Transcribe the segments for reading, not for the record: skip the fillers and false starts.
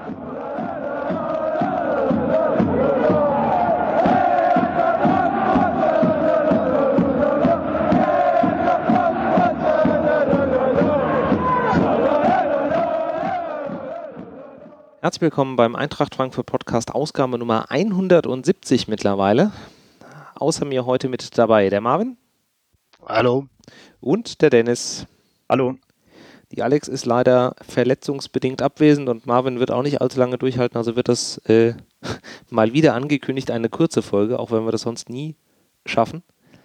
Herzlich willkommen beim Eintracht Frankfurt Podcast, Ausgabe Nummer 170 mittlerweile. Außer mir heute mit dabei der Marvin. Hallo. Und der Dennis. Hallo. Die Alex ist leider verletzungsbedingt abwesend und Marvin wird auch nicht allzu lange durchhalten, also wird das mal wieder angekündigt, eine kurze Folge, auch wenn wir das sonst nie schaffen.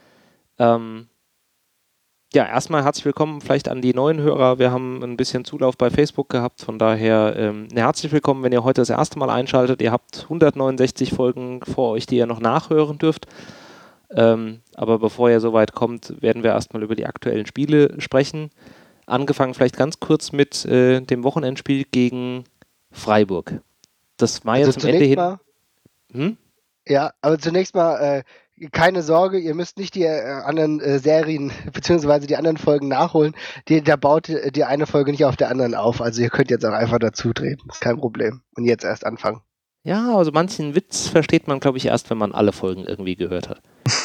Ja, erstmal herzlich willkommen vielleicht an die neuen Hörer. Wir haben ein bisschen Zulauf bei Facebook gehabt, von daher herzlich willkommen, wenn ihr heute das erste Mal einschaltet. Ihr habt 169 Folgen vor euch, die ihr noch nachhören dürft. Aber bevor ihr soweit kommt, werden wir erstmal über die aktuellen Spiele sprechen. Angefangen vielleicht ganz kurz mit dem Wochenendspiel gegen Freiburg. Das war Also ja zum Ende hin... Ja, aber zunächst mal... keine Sorge, ihr müsst nicht die anderen Serien bzw. die anderen Folgen nachholen. Da baut die eine Folge nicht auf der anderen auf. Also ihr könnt jetzt auch einfach dazu treten. Ist kein Problem. Und jetzt erst anfangen. Ja, also manchen Witz versteht man, glaube ich, erst, wenn man alle Folgen irgendwie gehört hat.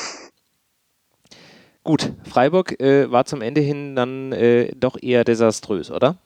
Gut, Freiburg war zum Ende hin dann doch eher desaströs, oder?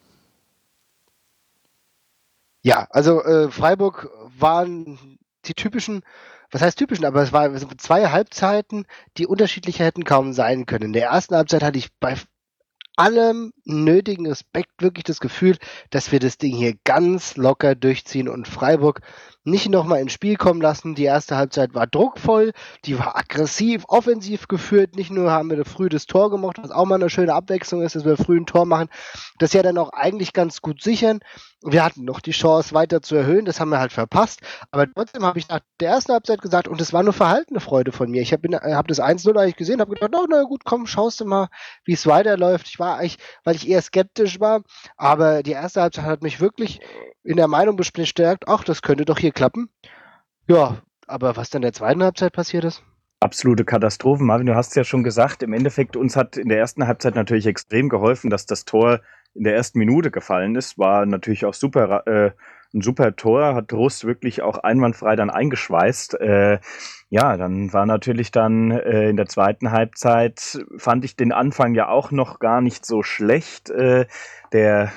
Ja, also Freiburg waren die typischen... Was heißt typischen? Aber es waren zwei Halbzeiten, die unterschiedlicher hätten kaum sein können. In der ersten Halbzeit hatte ich bei allem nötigen Respekt wirklich das Gefühl, dass wir das Ding hier ganz locker durchziehen und Freiburg nicht nochmal ins Spiel kommen lassen. Die erste Halbzeit war druckvoll, die war aggressiv, offensiv geführt. Nicht nur haben wir früh das Tor gemacht, was auch mal eine schöne Abwechslung ist, dass wir früh ein Tor machen, das ja dann auch eigentlich ganz gut sichern. Wir hatten noch die Chance weiter zu erhöhen, das haben wir halt verpasst. Aber trotzdem habe ich nach der ersten Halbzeit gesagt, und es war nur verhaltene Freude von mir. Ich habe das 1-0 eigentlich gesehen, habe gedacht, na gut, komm, schaust du mal, wie es weiterläuft. Ich war eigentlich, weil ich eher skeptisch war, aber die erste Halbzeit hat mich wirklich in der Meinung bestärkt, ach, das könnte doch hier klappen. Ja, aber was dann in der zweiten Halbzeit passiert ist? Absolute Katastrophe. Marvin, du hast es ja schon gesagt, im Endeffekt uns hat in der ersten Halbzeit natürlich extrem geholfen, dass das Tor in der ersten Minute gefallen ist. War natürlich auch super, ein super Tor, hat Rust wirklich auch einwandfrei dann eingeschweißt. Ja, dann war natürlich dann in der zweiten Halbzeit, fand ich den Anfang ja auch noch gar nicht so schlecht. Der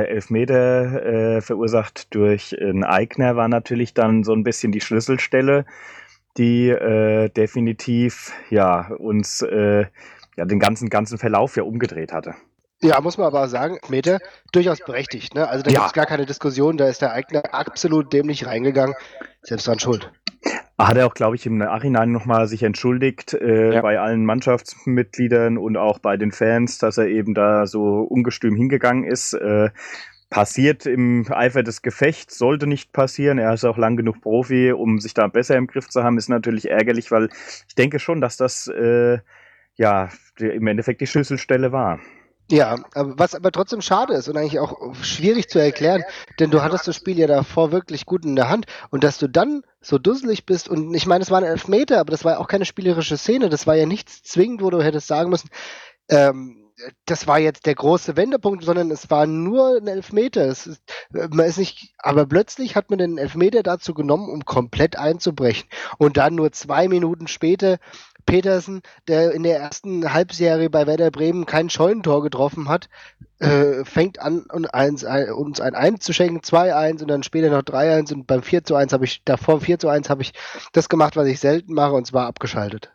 Elfmeter verursacht durch einen Eigner war natürlich dann so ein bisschen die Schlüsselstelle, die definitiv ja uns ja den ganzen Verlauf ja umgedreht hatte. Ja, muss man aber sagen, Meter durchaus berechtigt. Ne? Also da gibt es gar keine Diskussion, da ist der Eigner absolut dämlich reingegangen, selbst dran schuld. Hat er auch, glaube ich, im Nachhinein nochmal sich entschuldigt bei allen Mannschaftsmitgliedern und auch bei den Fans, dass er eben da so ungestüm hingegangen ist. Passiert im Eifer des Gefechts, sollte nicht passieren. Er ist auch lang genug Profi, um sich da besser im Griff zu haben. Ist natürlich ärgerlich, weil ich denke schon, dass das ja im Endeffekt die Schlüsselstelle war. Ja, was aber trotzdem schade ist und eigentlich auch schwierig zu erklären, denn du hattest das Spiel ja davor wirklich gut in der Hand und dass du dann so dusselig bist und ich meine, es war ein Elfmeter, aber das war ja auch keine spielerische Szene, das war ja nichts zwingend, wo du hättest sagen müssen, das war jetzt der große Wendepunkt, sondern es war nur ein Elfmeter. Aber plötzlich hat man den Elfmeter dazu genommen, um komplett einzubrechen. Und dann nur 2 Minuten später Petersen, der in der ersten Halbserie bei Werder Bremen kein Scheunentor getroffen hat, fängt an, uns ein 1 zu schenken, 2-1 und dann später noch 3-1 und beim 4-1 habe ich das gemacht, was ich selten mache, und zwar abgeschaltet.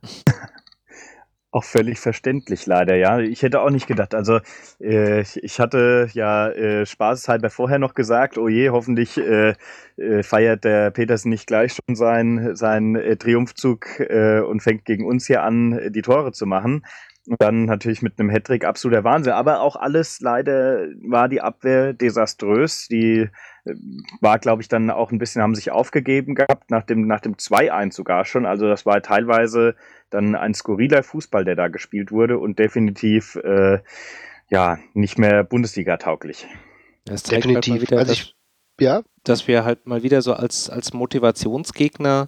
Auch völlig verständlich leider, ja. Ich hätte auch nicht gedacht, also ich hatte ja spaßeshalber vorher noch gesagt, oh je, hoffentlich feiert der Petersen nicht gleich schon seinen Triumphzug und fängt gegen uns hier an, die Tore zu machen. Und dann natürlich mit einem Hattrick absoluter Wahnsinn. Aber auch alles, leider war die Abwehr desaströs. Die war, glaube ich, dann auch ein bisschen, haben sich aufgegeben gehabt, nach dem 2-1 sogar schon. Also das war teilweise dann ein skurriler Fußball, der da gespielt wurde und definitiv ja nicht mehr Bundesliga-tauglich. Das zeigt definitiv. Halt mal wieder, dass wir halt mal wieder so als Motivationsgegner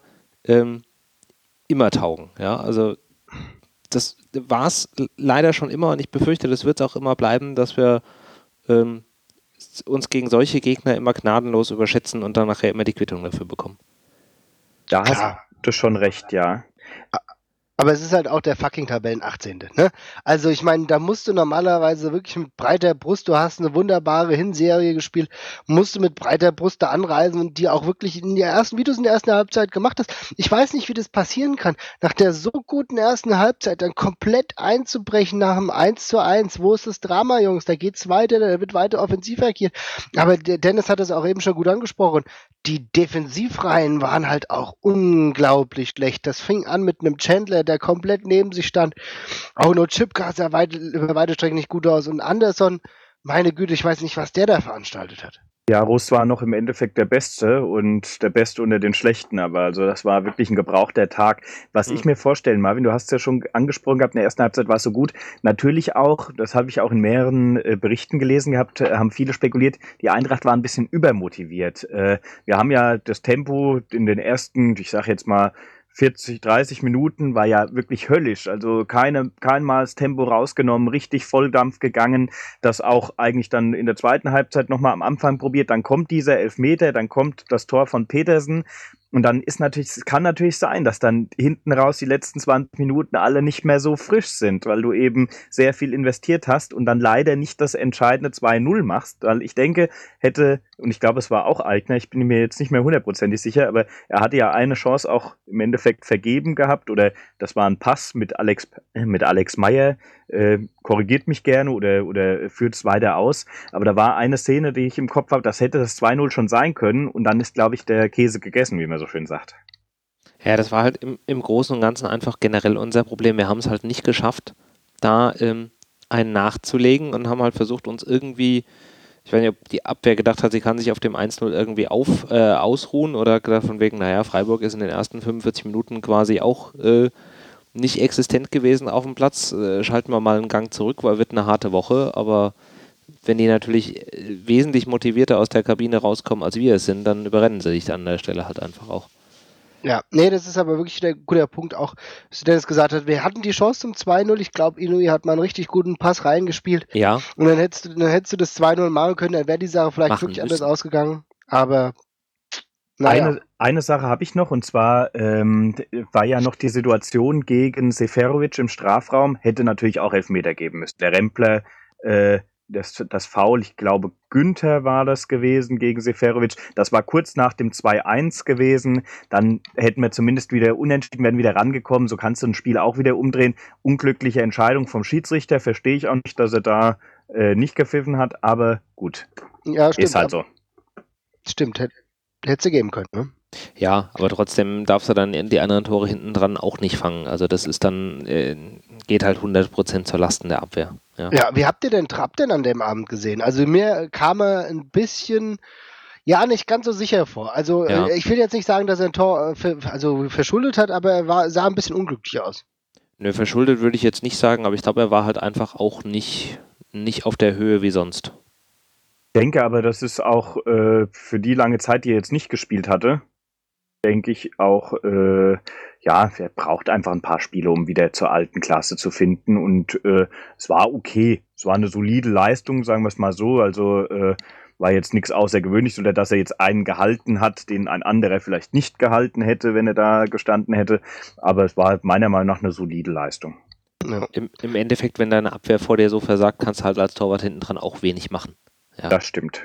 immer taugen. Ja, also das war es leider schon immer und ich befürchte, das wird es auch immer bleiben, dass wir uns gegen solche Gegner immer gnadenlos überschätzen und dann nachher immer die Quittung dafür bekommen. Da Klar. hast du schon recht, ja. Aber es ist halt auch der fucking Tabellen 18. Ne? Also ich meine, da musst du normalerweise wirklich mit breiter Brust, du hast eine wunderbare Hinserie gespielt, musst du mit breiter Brust da anreisen und die auch wirklich wie du es in der ersten Halbzeit gemacht hast. Ich weiß nicht, wie das passieren kann, nach der so guten ersten Halbzeit dann komplett einzubrechen nach dem 1:1. Wo ist das Drama, Jungs? Da geht's weiter, da wird weiter offensiv agiert. Aber der Dennis hat es auch eben schon gut angesprochen. Die Defensivreihen waren halt auch unglaublich schlecht. Das fing an mit einem Chandler, der komplett neben sich stand. Auch nur Chipka sah über weite Strecken nicht gut aus. Und Anderson, meine Güte, ich weiß nicht, was der da veranstaltet hat. Ja, Russ war noch im Endeffekt der Beste und der Beste unter den Schlechten, aber also das war wirklich ein gebrauchter Tag. Was ich mir vorstellen, Marvin, du hast es ja schon angesprochen gehabt, in der ersten Halbzeit war es so gut. Natürlich auch, das habe ich auch in mehreren Berichten gelesen gehabt, haben viele spekuliert, die Eintracht war ein bisschen übermotiviert. Wir haben ja das Tempo in den ersten, ich sage jetzt mal 40, 30 Minuten war ja wirklich höllisch, also kein Mal das Tempo rausgenommen, richtig Volldampf gegangen, das auch eigentlich dann in der zweiten Halbzeit nochmal am Anfang probiert, dann kommt dieser Elfmeter, dann kommt das Tor von Petersen und dann es kann natürlich sein, dass dann hinten raus die letzten 20 Minuten alle nicht mehr so frisch sind, weil du eben sehr viel investiert hast und dann leider nicht das entscheidende 2:0 machst, weil ich denke, und ich glaube, es war auch Aigner, ich bin mir jetzt nicht mehr hundertprozentig sicher, aber er hatte ja eine Chance auch im Endeffekt vergeben gehabt, oder das war ein Pass mit Alex Meyer, korrigiert mich gerne oder führt es weiter aus, aber da war eine Szene, die ich im Kopf habe, das hätte das 2:0 schon sein können und dann ist, glaube ich, der Käse gegessen, wie man so schön sagt. Ja, das war halt im Großen und Ganzen einfach generell unser Problem. Wir haben es halt nicht geschafft, da einen nachzulegen und haben halt versucht, uns irgendwie, ich weiß nicht, ob die Abwehr gedacht hat, sie kann sich auf dem 1:0 irgendwie ausruhen oder gedacht von wegen, naja, Freiburg ist in den ersten 45 Minuten quasi auch nicht existent gewesen auf dem Platz. Schalten wir mal einen Gang zurück, weil wird eine harte Woche, aber wenn die natürlich wesentlich motivierter aus der Kabine rauskommen, als wir es sind, dann überrennen sie sich an der Stelle halt einfach auch. Ja, nee, das ist aber wirklich ein guter Punkt auch, was Dennis gesagt hat. Wir hatten die Chance zum 2:0. Ich glaube, Inui hat mal einen richtig guten Pass reingespielt. Ja. Und dann hättest du das 2:0 machen können, dann wäre die Sache vielleicht wirklich anders ausgegangen. Aber naja. Eine Sache habe ich noch, und zwar war ja noch die Situation gegen Seferovic im Strafraum, hätte natürlich auch Elfmeter geben müssen. Der Rempler, das Foul, ich glaube Günther war das gewesen gegen Seferovic, das war kurz nach dem 2:1 gewesen, dann hätten wir zumindest wieder unentschieden, wären wieder rangekommen, so kannst du ein Spiel auch wieder umdrehen. Unglückliche Entscheidung vom Schiedsrichter, verstehe ich auch nicht, dass er da nicht gepfiffen hat, aber gut, ja, stimmt, ist halt so. Stimmt, hätte sie geben können, ne? Ja, aber trotzdem darfst du dann die anderen Tore hinten dran auch nicht fangen. Also das ist dann, geht halt 100% zur Lasten der Abwehr. Ja, wie habt ihr den Trapp denn an dem Abend gesehen? Also mir kam er ein bisschen, ja, nicht ganz so sicher vor. Also ich will jetzt nicht sagen, dass er ein Tor verschuldet hat, aber er sah ein bisschen unglücklich aus. Nö, verschuldet würde ich jetzt nicht sagen, aber ich glaube, er war halt einfach auch nicht auf der Höhe wie sonst. Ich denke aber, das ist auch für die lange Zeit, die er jetzt nicht gespielt hatte, denke ich auch, er braucht einfach ein paar Spiele, um wieder zur alten Klasse zu finden. Und es war okay. Es war eine solide Leistung, sagen wir es mal so. Also war jetzt nichts Außergewöhnliches, oder dass er jetzt einen gehalten hat, den ein anderer vielleicht nicht gehalten hätte, wenn er da gestanden hätte. Aber es war meiner Meinung nach eine solide Leistung. Ja. Im Endeffekt, wenn deine Abwehr vor dir so versagt, kannst du halt als Torwart hinten dran auch wenig machen. Ja. Das stimmt.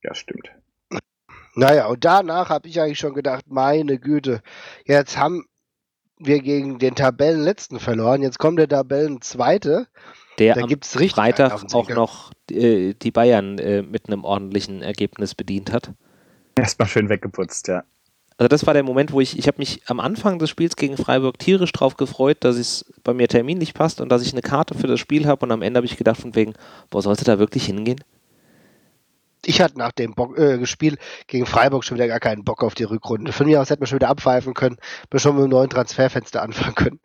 Naja, und danach habe ich eigentlich schon gedacht, meine Güte, jetzt haben wir gegen den Tabellenletzten verloren, jetzt kommt der Tabellenzweite. Der da am gibt's richtig Freitag auch noch die Bayern mit einem ordentlichen Ergebnis bedient hat. Erstmal schön weggeputzt, ja. Also das war der Moment, wo ich habe mich am Anfang des Spiels gegen Freiburg tierisch drauf gefreut, dass es bei mir terminlich passt und dass ich eine Karte für das Spiel habe, und am Ende habe ich gedacht von wegen, sollte da wirklich hingehen? Ich hatte nach dem Spiel gegen Freiburg schon wieder gar keinen Bock auf die Rückrunde. Von mir aus hätten wir schon wieder abpfeifen können, wir schon mit einem neuen Transferfenster anfangen können.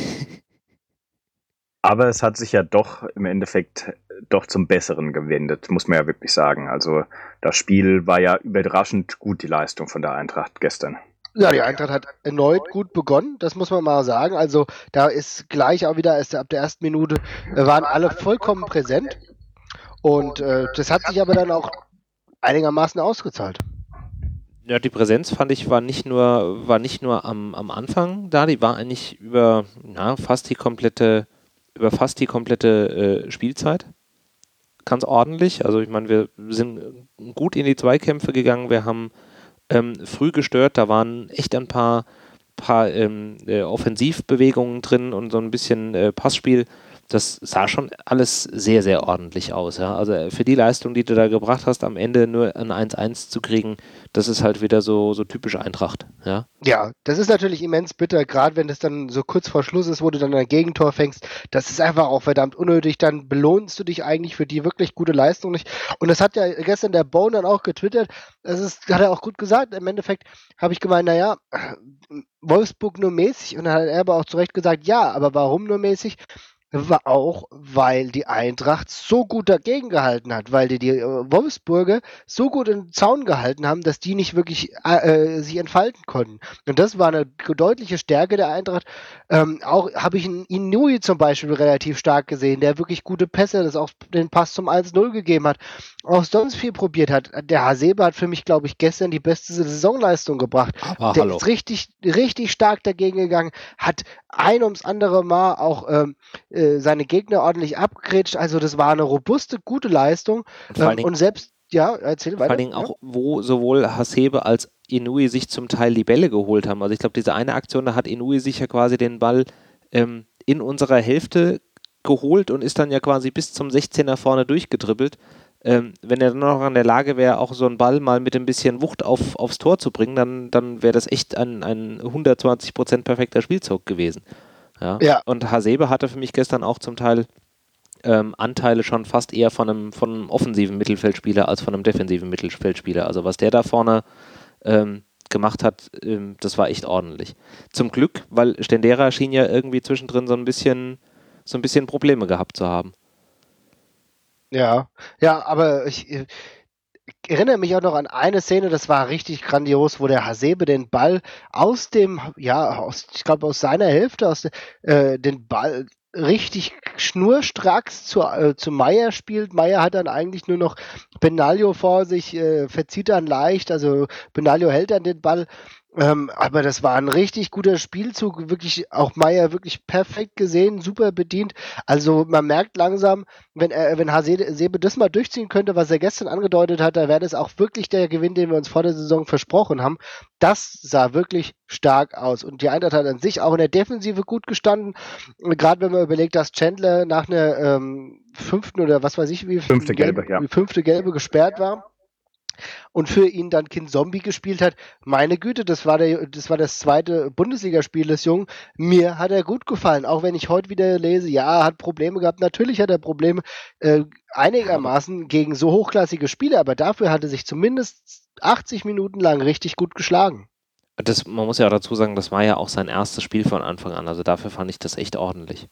Aber es hat sich ja doch im Endeffekt doch zum Besseren gewendet, muss man ja wirklich sagen. Also das Spiel war ja überraschend gut, die Leistung von der Eintracht gestern. Ja, die Eintracht hat erneut gut begonnen, das muss man mal sagen. Also da ist gleich auch wieder ab der ersten Minute, waren alle vollkommen präsent. Und das hat sich aber dann auch einigermaßen ausgezahlt. Ja, die Präsenz fand ich war nicht nur am Anfang da, die war eigentlich über fast die komplette Spielzeit. Ganz ordentlich. Also ich meine, wir sind gut in die Zweikämpfe gegangen, wir haben früh gestört, da waren echt ein paar Offensivbewegungen drin und so ein bisschen Passspiel. Das sah schon alles sehr, sehr ordentlich aus. Ja? Also für die Leistung, die du da gebracht hast, am Ende nur ein 1-1 zu kriegen, das ist halt wieder so typisch Eintracht. Ja, Ja, das ist natürlich immens bitter, gerade wenn das dann so kurz vor Schluss ist, wo du dann ein Gegentor fängst. Das ist einfach auch verdammt unnötig. Dann belohnst du dich eigentlich für die wirklich gute Leistung nicht. Und das hat ja gestern der Bone dann auch getwittert. Hat er auch gut gesagt. Im Endeffekt habe ich gemeint, naja, Wolfsburg nur mäßig. Und dann hat er aber auch zu Recht gesagt, ja, aber warum nur mäßig? War auch, weil die Eintracht so gut dagegen gehalten hat, weil die Wolfsburger so gut im Zaun gehalten haben, dass die nicht wirklich sich entfalten konnten. Und das war eine deutliche Stärke der Eintracht. Auch habe ich einen Inui zum Beispiel relativ stark gesehen, der wirklich gute Pässe, das auch den Pass zum 1-0 gegeben hat, auch sonst viel probiert hat. Der Hasebe hat für mich, glaube ich, gestern die beste Saisonleistung gebracht. aber Der hallo. ist richtig, richtig stark dagegen gegangen, hat ein ums andere Mal auch seine Gegner ordentlich abgegrätscht. Also das war eine robuste, gute Leistung. Und vor allen Dingen, Und selbst, ja, erzähl vor weiter. allen Dingen auch, wo sowohl Hasebe als Inui sich zum Teil die Bälle geholt haben. Also ich glaube, diese eine Aktion, da hat Inui sich ja quasi den Ball in unserer Hälfte geholt und ist dann ja quasi bis zum 16er vorne durchgedribbelt. Wenn er dann noch in der Lage wäre, auch so einen Ball mal mit ein bisschen Wucht aufs Tor zu bringen, dann wäre das echt ein 120% perfekter Spielzug gewesen. Ja. Und Hasebe hatte für mich gestern auch zum Teil Anteile schon fast eher von einem offensiven Mittelfeldspieler als von einem defensiven Mittelfeldspieler. Also was der da vorne gemacht hat, das war echt ordentlich. Zum Glück, weil Stendera schien ja irgendwie zwischendrin so ein bisschen Probleme gehabt zu haben. Ja, aber ich erinnere mich auch noch an eine Szene, das war richtig grandios, wo der Hasebe den Ball ich glaube aus seiner Hälfte, den Ball richtig schnurstracks zu Meier spielt. Meier hat dann eigentlich nur noch Benaglio vor sich, verzieht dann leicht, also Benaglio hält dann den Ball. Aber das war ein richtig guter Spielzug, wirklich auch Meier wirklich perfekt gesehen, super bedient. Also man merkt langsam, wenn Hasebe das mal durchziehen könnte, was er gestern angedeutet hat, da wäre das auch wirklich der Gewinn, den wir uns vor der Saison versprochen haben. Das sah wirklich stark aus. Und die Eintracht hat an sich auch in der Defensive gut gestanden. Gerade wenn man überlegt, dass Chandler nach einer fünften oder was weiß ich wie Fünfte Gelbe, ja. fünfte Gelbe gesperrt war und für ihn dann Kind Zombie gespielt hat. Meine Güte, das war das zweite Bundesligaspiel des Jungen. Mir hat er gut gefallen, auch wenn ich heute wieder lese, ja, er hat Probleme gehabt. Natürlich hat er Probleme einigermaßen gegen so hochklassige Spieler, aber dafür hat er sich zumindest 80 Minuten lang richtig gut geschlagen. Man muss ja auch dazu sagen, das war ja auch sein erstes Spiel von Anfang an. Also dafür fand ich das echt ordentlich.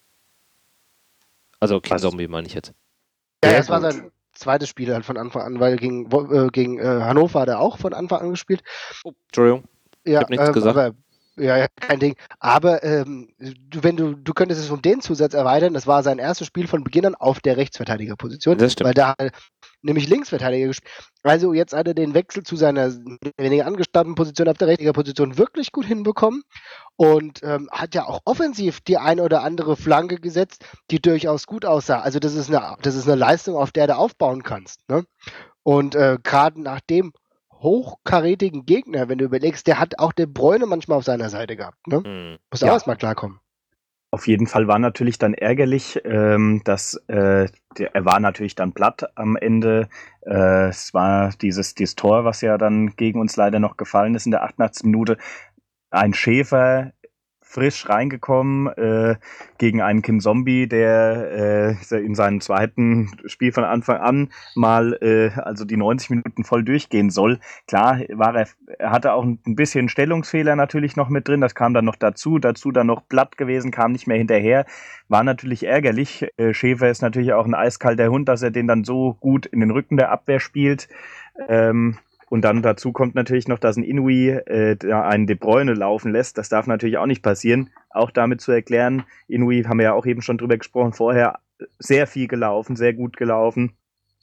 Also King Zombie meine ich jetzt. Ja, das war sein zweites Spiel halt von Anfang an, weil gegen Hannover hat er auch von Anfang an gespielt. Oh, Entschuldigung, ja, ich habe nichts gesagt. Aber, ja, kein Ding. Aber du könntest es um den Zusatz erweitern, das war sein erstes Spiel von Beginn an auf der Rechtsverteidigerposition, Das stimmt. weil da hat er nämlich Linksverteidiger gespielt. Also jetzt hat er den Wechsel zu seiner weniger angestammten Position auf der Rechtsverteidigerposition wirklich gut hinbekommen und hat ja auch offensiv die eine oder andere Flanke gesetzt, die durchaus gut aussah. Also das ist eine Leistung, auf der du aufbauen kannst. Ne? Und gerade nach dem hochkarätigen Gegner, wenn du überlegst, der hat auch De Bruyne manchmal auf seiner Seite gehabt. Ne? Muss auch erstmal klarkommen. Auf jeden Fall war natürlich dann ärgerlich, dass er war natürlich dann platt am Ende. Es war dieses Tor, was ja dann gegen uns leider noch gefallen ist in der 88. Minute. Ein Schäfer frisch reingekommen gegen einen Kim Zombie, der in seinem zweiten Spiel von Anfang an mal also die 90 Minuten voll durchgehen soll. Klar er hatte auch ein bisschen Stellungsfehler natürlich noch mit drin, das kam dann noch dazu dann noch platt gewesen, kam nicht mehr hinterher, war natürlich ärgerlich. Schäfer ist natürlich auch ein eiskalter Hund, dass er den dann so gut in den Rücken der Abwehr spielt. Und dann dazu kommt natürlich noch, dass ein Inui da einen De Bruyne laufen lässt. Das darf natürlich auch nicht passieren. Auch damit zu erklären, Inui, haben wir ja auch eben schon drüber gesprochen, vorher sehr viel gelaufen, sehr gut gelaufen.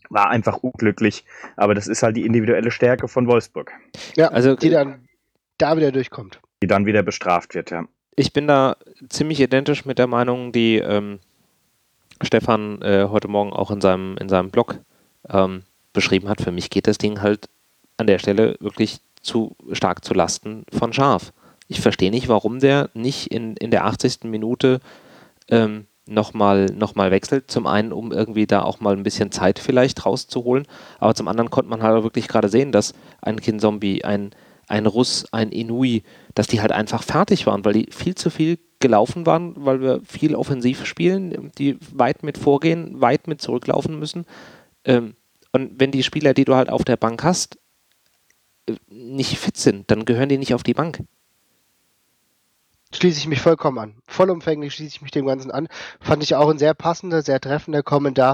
war einfach unglücklich. Aber das ist halt die individuelle Stärke von Wolfsburg. Ja, Also die dann da wieder durchkommt. Die dann wieder bestraft wird, ja. ich bin da ziemlich identisch mit der Meinung, die Stefan heute Morgen auch in seinem Blog beschrieben hat. Für mich geht das Ding halt an der Stelle wirklich zu stark zu Lasten von Scharf. Ich verstehe nicht, warum der nicht in der 80. Minute nochmal wechselt. Zum einen, um irgendwie da auch mal ein bisschen Zeit vielleicht rauszuholen, aber zum anderen konnte man halt auch wirklich gerade sehen, dass ein Kinzombie, ein Russ, ein Inui, dass die halt einfach fertig waren, weil die viel zu viel gelaufen waren, weil wir viel offensiv spielen, die weit mit vorgehen, weit mit zurücklaufen müssen. Und wenn die Spieler, die du halt auf der Bank hast, nicht fit sind, dann gehören die nicht auf die Bank. Schließe ich mich vollkommen an. Vollumfänglich schließe ich mich dem Ganzen an. Fand ich auch ein sehr passender, sehr treffender Kommentar.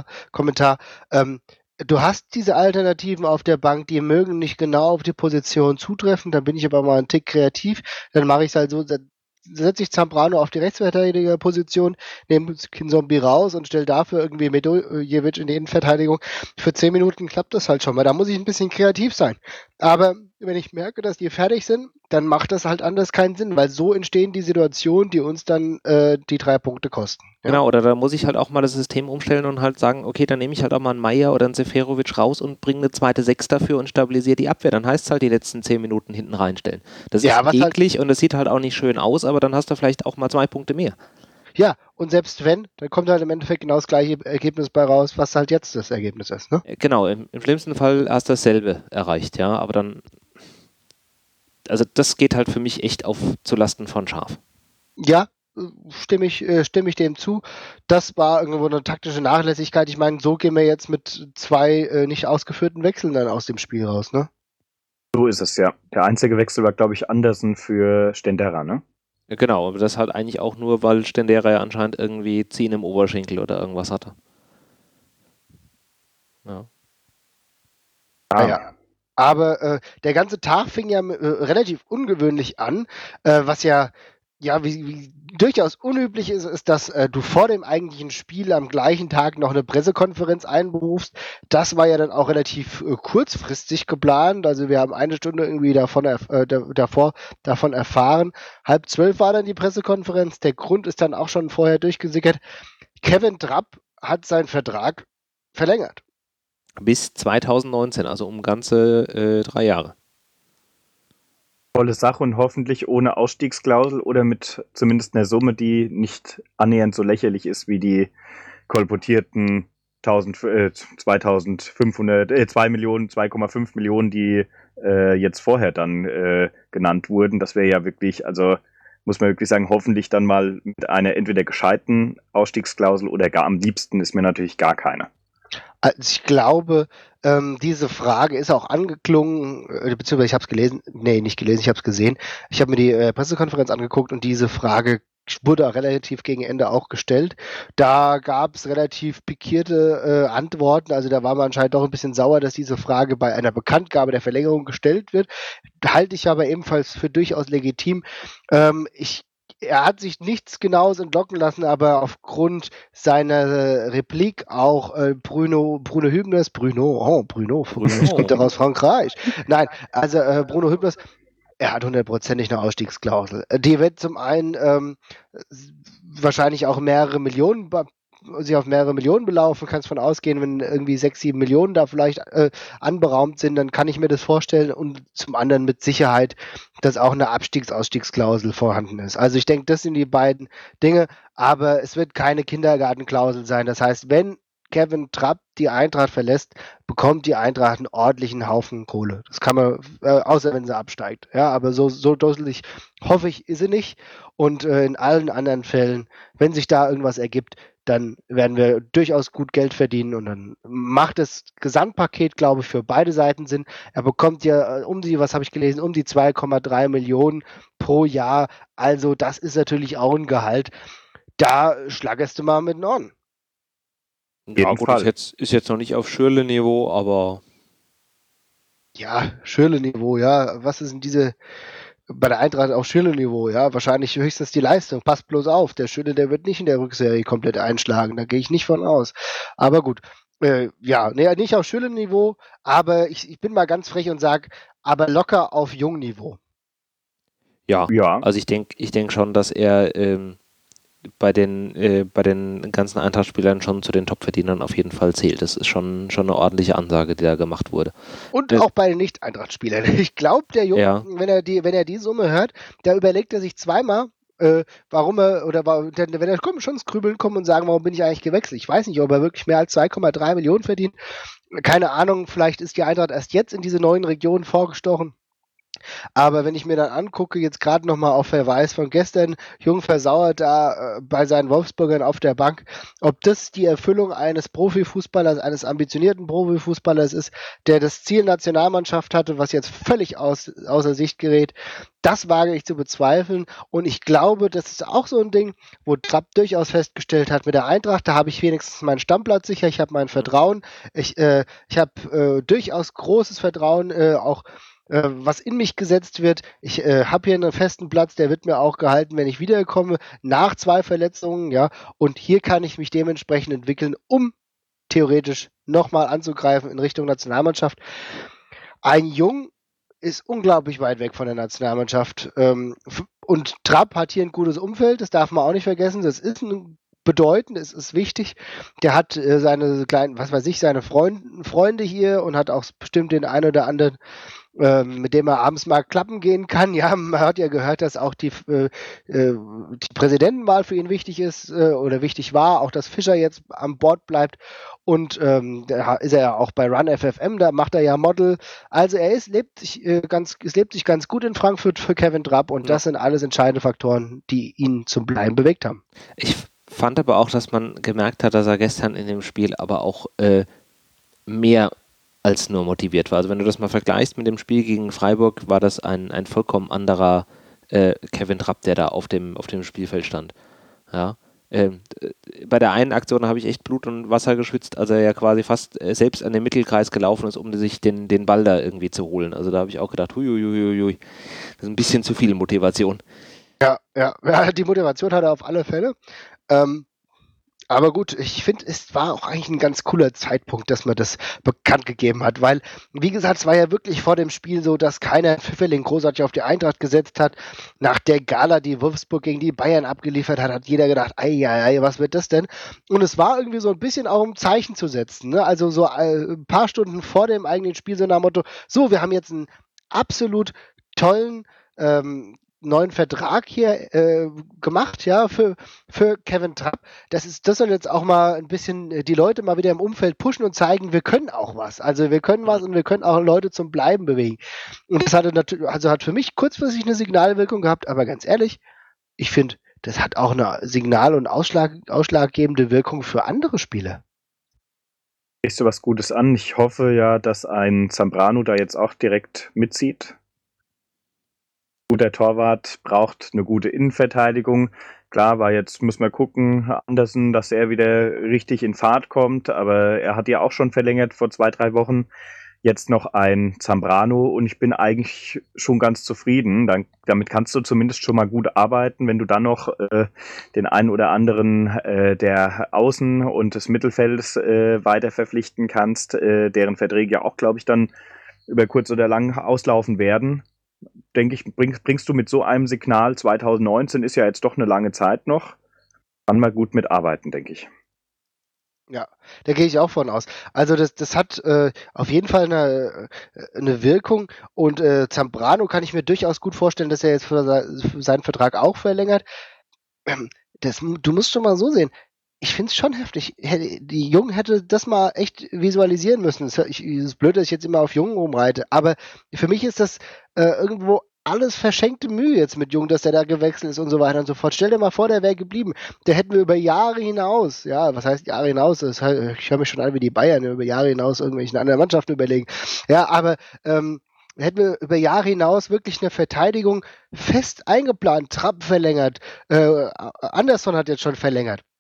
Du hast diese Alternativen auf der Bank, die mögen nicht genau auf die Position zutreffen. Dann bin ich aber mal einen Tick kreativ. Dann mache ich es halt so, setze ich Zambrano auf die Rechtsverteidigerposition, nehme Kinzombie raus und stelle dafür irgendwie Medojevic in die Innenverteidigung. Für 10 Minuten klappt das halt schon mal. Da muss ich ein bisschen kreativ sein. Aber wenn ich merke, dass die fertig sind, dann macht das halt anders keinen Sinn, weil so entstehen die Situationen, die uns dann die 3 Punkte kosten. Ja? Genau, oder da muss ich halt auch mal das System umstellen und halt sagen, okay, dann nehme ich halt auch mal einen Meier oder einen Seferovic raus und bringe eine zweite Sechs dafür und stabilisiere die Abwehr. Dann heißt es halt die letzten 10 Minuten hinten reinstellen. Das ist eklig und es sieht halt auch nicht schön aus, aber dann hast du vielleicht auch mal 2 Punkte mehr. Ja, und selbst wenn, dann kommt halt im Endeffekt genau das gleiche Ergebnis bei raus, was halt jetzt das Ergebnis ist. Ne? Genau, im schlimmsten Fall hast du dasselbe erreicht, ja, aber dann, also das geht halt für mich echt zulasten von Scharf. Ja, stimme ich dem zu. Das war irgendwo eine taktische Nachlässigkeit. Ich meine, so gehen wir jetzt mit 2 nicht ausgeführten Wechseln dann aus dem Spiel raus, ne? So ist es, ja. Der einzige Wechsel war, glaube ich, Andersen für Stendera, ne? Ja, genau, aber das halt eigentlich auch nur, weil Stendera ja anscheinend irgendwie Ziehen im Oberschenkel oder irgendwas hatte. Ja. Ja. Aber der ganze Tag fing ja relativ ungewöhnlich an, was ja wie durchaus unüblich ist, dass du vor dem eigentlichen Spiel am gleichen Tag noch eine Pressekonferenz einberufst. Das war ja dann auch relativ kurzfristig geplant. Also wir haben 1 Stunde irgendwie davon erfahren. 11:30 war dann die Pressekonferenz. Der Grund ist dann auch schon vorher durchgesickert. Kevin Trapp hat seinen Vertrag verlängert. Bis 2019, also um ganze 3 Jahre. Tolle Sache und hoffentlich ohne Ausstiegsklausel oder mit zumindest einer Summe, die nicht annähernd so lächerlich ist wie die kolportierten 2,5 Millionen, die jetzt vorher dann genannt wurden. Das wäre ja wirklich, also muss man wirklich sagen, hoffentlich dann mal mit einer entweder gescheiten Ausstiegsklausel oder gar am liebsten ist mir natürlich gar keine. Also ich glaube, diese Frage ist auch angeklungen, beziehungsweise ich habe es gelesen, nicht gelesen, ich habe es gesehen. Ich habe mir die Pressekonferenz angeguckt und diese Frage wurde relativ gegen Ende auch gestellt. Da gab es relativ pikierte Antworten, also da war man anscheinend doch ein bisschen sauer, dass diese Frage bei einer Bekanntgabe der Verlängerung gestellt wird. Halte ich aber ebenfalls für durchaus legitim. Er hat sich nichts Genaues entlocken lassen, aber aufgrund seiner Replik auch Bruno Hübners, Bruno, vielleicht kommt er aus Frankreich. Nein, also Bruno Hübners, er hat 100%ig eine Ausstiegsklausel. Die wird zum einen wahrscheinlich auch sich auf mehrere Millionen belaufen, kannst von ausgehen, wenn irgendwie 6, 7 Millionen da vielleicht anberaumt sind, dann kann ich mir das vorstellen und zum anderen mit Sicherheit, dass auch eine Ausstiegsklausel vorhanden ist. Also ich denke, das sind die beiden Dinge, aber es wird keine Kindergartenklausel sein. Das heißt, wenn Kevin Trapp die Eintracht verlässt, bekommt die Eintracht einen ordentlichen Haufen Kohle. Das kann man, außer wenn sie absteigt. Ja, aber so dusselig hoffe ich, ist sie nicht. Und in allen anderen Fällen, wenn sich da irgendwas ergibt, dann werden wir durchaus gut Geld verdienen und dann macht das Gesamtpaket, glaube ich, für beide Seiten Sinn. Er bekommt ja was habe ich gelesen, um die 2,3 Millionen pro Jahr. Also das ist natürlich auch ein Gehalt. Da schlagerst du mal mit an. Ja gut, ist jetzt noch nicht auf Schürrle-Niveau, aber... Ja, Schürrle-Niveau, ja. Was ist denn bei der Eintracht auf Schürrle-Niveau, ja? Wahrscheinlich höchstens die Leistung. Passt bloß auf, der Schürrle, der wird nicht in der Rückserie komplett einschlagen. Da gehe ich nicht von aus. Aber gut, Ja, nee, nicht auf Schüler-Niveau, aber ich bin mal ganz frech und sage, aber locker auf Jungniveau. Ja, Ja, also ich denk schon, dass er bei den ganzen Eintracht-Spielern schon zu den Top-Verdienern auf jeden Fall zählt. Das ist schon eine ordentliche Ansage, die da gemacht wurde. Und Das, auch bei den Nicht-Eintracht-Spielern. Ich glaube, der Junge, ja, wenn er die Summe hört, da überlegt er sich zweimal, warum wenn er schon ins Grübeln kommen und sagen, warum bin ich eigentlich gewechselt? Ich weiß nicht, ob er wirklich mehr als 2,3 Millionen verdient. Keine Ahnung, vielleicht ist die Eintracht erst jetzt in diese neuen Regionen vorgestochen. Aber wenn ich mir dann angucke, jetzt gerade nochmal auf Verweis von gestern, Jung versauert da bei seinen Wolfsburgern auf der Bank, ob das die Erfüllung eines Profifußballers, eines ambitionierten Profifußballers ist, der das Ziel Nationalmannschaft hatte, was jetzt völlig außer Sicht gerät, das wage ich zu bezweifeln. Und ich glaube, das ist auch so ein Ding, wo Trapp durchaus festgestellt hat, mit der Eintracht, da habe ich wenigstens meinen Stammplatz sicher, ich habe mein Vertrauen, ich habe durchaus großes Vertrauen, auch was in mich gesetzt wird. Ich habe hier einen festen Platz, der wird mir auch gehalten, wenn ich wiederkomme, nach 2 Verletzungen, ja. Und hier kann ich mich dementsprechend entwickeln, um theoretisch nochmal anzugreifen in Richtung Nationalmannschaft. Ein Jung ist unglaublich weit weg von der Nationalmannschaft. Und Trapp hat hier ein gutes Umfeld, das darf man auch nicht vergessen. Das ist bedeutend, es ist wichtig. Der hat seine kleinen, was weiß ich, seine Freunde hier und hat auch bestimmt den einen oder anderen, mit dem er abends mal klappen gehen kann. Ja, man hat ja gehört, dass auch die Präsidentenwahl für ihn wichtig ist oder wichtig war, auch dass Fischer jetzt an Bord bleibt. Und da ist er ja auch bei Run FFM, da macht er ja Model. Also es lebt sich ganz gut in Frankfurt für Kevin Trapp und das sind alles entscheidende Faktoren, die ihn zum Bleiben bewegt haben. ich fand aber auch, dass man gemerkt hat, dass er gestern in dem Spiel aber auch mehr als nur motiviert war. Also wenn du das mal vergleichst mit dem Spiel gegen Freiburg, war das ein vollkommen anderer Kevin Trapp, der da auf dem Spielfeld stand. Ja. Bei der einen Aktion habe ich echt Blut und Wasser geschwitzt, als er ja quasi fast selbst an den Mittelkreis gelaufen ist, um sich den Ball da irgendwie zu holen. Also da habe ich auch gedacht, huiuiuiui, das ist ein bisschen zu viel Motivation. Ja, die Motivation hat er auf alle Fälle. Aber gut, ich finde, es war auch eigentlich ein ganz cooler Zeitpunkt, dass man das bekannt gegeben hat, weil, wie gesagt, es war ja wirklich vor dem Spiel so, dass keiner Pfifferling großartig auf die Eintracht gesetzt hat. Nach der Gala, die Wolfsburg gegen die Bayern abgeliefert hat, hat jeder gedacht, ei, was wird das denn? Und es war irgendwie so ein bisschen auch um Zeichen zu setzen, ne? Also so ein paar Stunden vor dem eigenen Spiel so nach dem Motto, so, wir haben jetzt einen absolut tollen neuen Vertrag hier gemacht, ja, für Kevin Trapp. Das soll jetzt auch mal ein bisschen die Leute mal wieder im Umfeld pushen und zeigen, wir können auch was. Also wir können was und wir können auch Leute zum Bleiben bewegen. Und das hatte natürlich, also hat für mich kurzfristig eine Signalwirkung gehabt, aber ganz ehrlich, ich finde, das hat auch eine Signal- und ausschlaggebende Wirkung für andere Spieler. sprichst du was Gutes an. Ich hoffe ja, dass ein Zambrano da jetzt auch direkt mitzieht. Guter Torwart braucht eine gute Innenverteidigung. Klar, war jetzt, muss man gucken, Andersen, dass er wieder richtig in Fahrt kommt, aber er hat ja auch schon verlängert vor 2, 3 Wochen. Jetzt noch ein Zambrano und ich bin eigentlich schon ganz zufrieden. Damit kannst du zumindest schon mal gut arbeiten, wenn du dann noch den einen oder anderen der Außen- und des Mittelfelds weiter verpflichten kannst, deren Verträge ja auch, glaube ich, dann über kurz oder lang auslaufen werden. Denke ich, bringst du mit so einem Signal, 2019 ist ja jetzt doch eine lange Zeit noch, kann man gut mitarbeiten, denke ich. Ja, da gehe ich auch von aus. Also das hat auf jeden Fall eine Wirkung und Zambrano kann ich mir durchaus gut vorstellen, dass er jetzt für seinen Vertrag auch verlängert. Du musst schon mal so sehen. Ich finde es schon heftig. Die Jung hätte das mal echt visualisieren müssen. Es ist blöd, dass ich jetzt immer auf Jung rumreite, aber für mich ist das irgendwo alles verschenkte Mühe jetzt mit Jung, dass der da gewechselt ist und so weiter und so fort. Stell dir mal vor, der wäre geblieben. Der hätten wir über Jahre hinaus, ja, was heißt Jahre hinaus? Ich höre mich schon an wie die Bayern, über Jahre hinaus irgendwelchen anderen Mannschaften überlegen. Ja, aber hätten wir über Jahre hinaus wirklich eine Verteidigung fest eingeplant, Trapp verlängert, Anderson hat jetzt schon verlängert.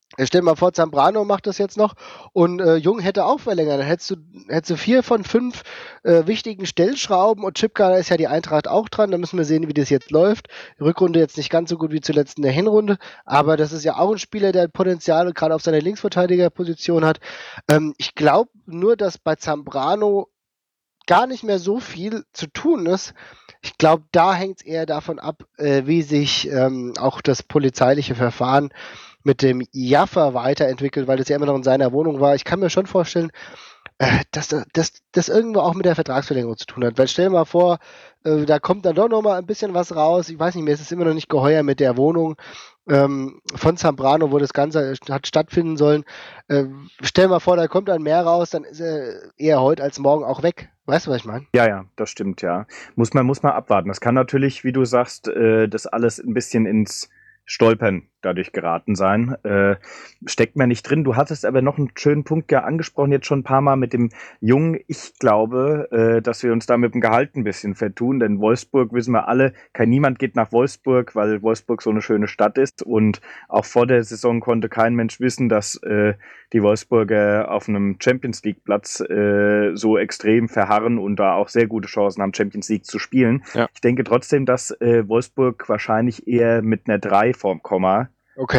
Stell dir mal vor, Zambrano macht das jetzt noch und Jung hätte auch verlängert. Dann hättest du 4 von 5 wichtigen Stellschrauben und Chipka, da ist ja die Eintracht auch dran. Da müssen wir sehen, wie das jetzt läuft. Die Rückrunde jetzt nicht ganz so gut wie zuletzt in der Hinrunde, aber das ist ja auch ein Spieler, der Potenzial gerade auf seiner Linksverteidigerposition hat. Ich glaube nur, dass bei Zambrano gar nicht mehr so viel zu tun ist. Ich glaube, da hängt es eher davon ab, wie sich auch das polizeiliche Verfahren mit dem Jaffa weiterentwickelt, weil das ja immer noch in seiner Wohnung war. Ich kann mir schon vorstellen, dass das irgendwo auch mit der Vertragsverlängerung zu tun hat. Weil stell dir mal vor, da kommt dann doch noch mal ein bisschen was raus. Ich weiß nicht, mir ist es immer noch nicht geheuer mit der Wohnung von Zambrano, wo das Ganze hat stattfinden sollen. Stell dir mal vor, da kommt dann mehr raus, dann ist er eher heute als morgen auch weg. Weißt du, was ich meine? Ja, das stimmt, ja. Muss man abwarten. Das kann natürlich, wie du sagst, das alles ein bisschen ins Stolpern dadurch geraten sein. Steckt mir nicht drin. Du hattest aber noch einen schönen Punkt ja angesprochen, jetzt schon ein paar Mal mit dem Jungen. Ich glaube, dass wir uns da mit dem Gehalt ein bisschen vertun, denn Wolfsburg, wissen wir alle, niemand geht nach Wolfsburg, weil Wolfsburg so eine schöne Stadt ist, und auch vor der Saison konnte kein Mensch wissen, dass die Wolfsburger auf einem Champions-League-Platz so extrem verharren und da auch sehr gute Chancen haben, Champions League zu spielen. Ja. Ich denke trotzdem, dass Wolfsburg wahrscheinlich eher mit einer 3 vorm Komma